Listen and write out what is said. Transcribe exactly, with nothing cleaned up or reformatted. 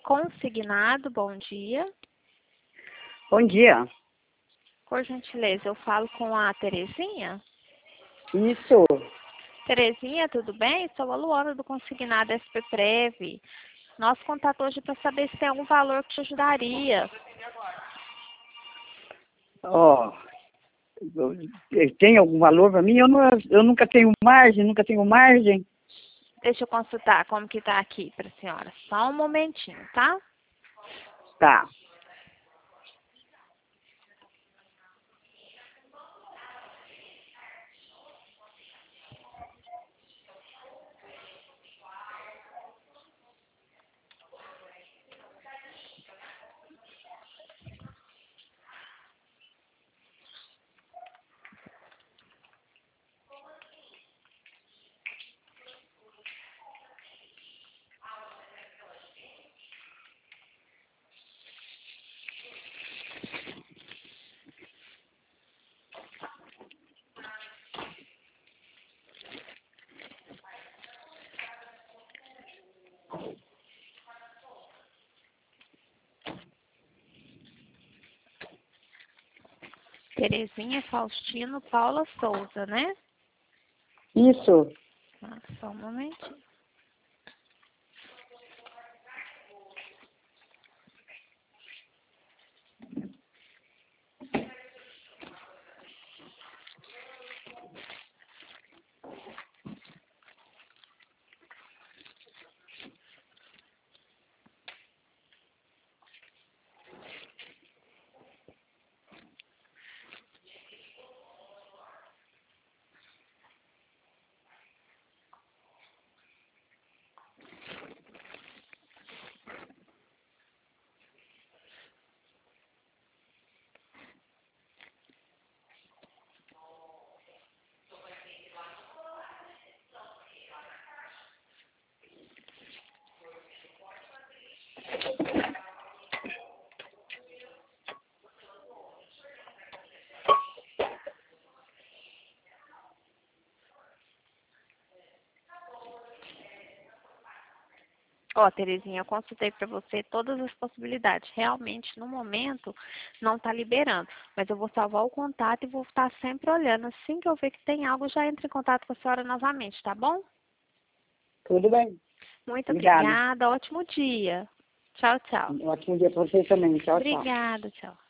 Consignado, bom dia. Bom dia. Por gentileza, eu falo com a Terezinha. Isso. Terezinha, tudo bem? Sou a Luana do Consignado S P Prev. Nosso contato hoje para saber se tem algum valor que te ajudaria. Ó, oh, tem algum valor para mim? Eu, não, eu nunca tenho margem, nunca tenho margem. Deixa eu consultar como que tá aqui para a senhora. Só um momentinho, tá? Tá. Terezinha Faustino Paula Souza, né? Isso. Ah, só um momentinho. Ó, Terezinha, eu consultei para você todas as possibilidades. Realmente, no momento, não está liberando. Mas eu vou salvar o contato e vou estar sempre olhando. Assim que eu ver que tem algo, já entro em contato com a senhora novamente, tá bom? Tudo bem. Muito Obrigada. obrigada. Ótimo dia. Tchau, tchau. Um ótimo dia para vocês também. Tchau, tchau. Obrigada, tchau.